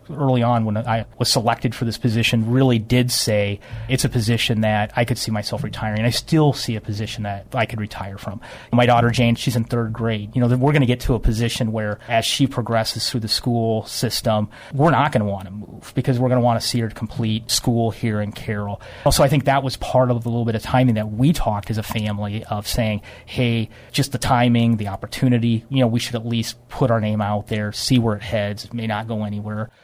early on when I was selected for this position really did say it's a position that I could see myself retiring. And I still see a position that I could retire from. My daughter, Jane, she's in third grade. We're going to get to a position where as she progresses through the school system, we're not going to want to move because we're going to want to see her complete school here in Carroll. Also, I think that was part of the little bit of timing that we talked as a family of saying, hey, just the timing, the opportunity, we should at least put our name out there, see where it heads. It may not go anywhere.